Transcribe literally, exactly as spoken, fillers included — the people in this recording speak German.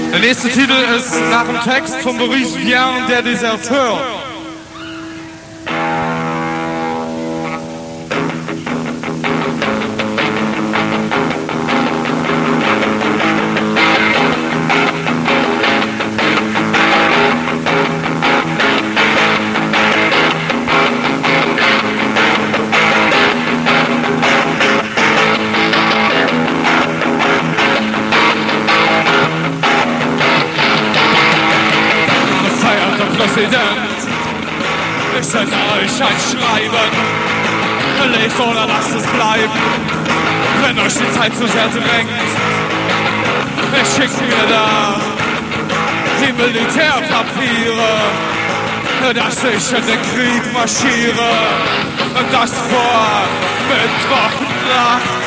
Der nächste Titel ist nach dem Text von Boris Vian, Der Deserteur. Präsident, ich sende euch ein Schreiben, lest oder lasst es bleiben, wenn euch die Zeit zu sehr drängt. Ich schicke mir da die Militärpapiere, dass ich in den Krieg marschiere und das vor Mittwochnacht.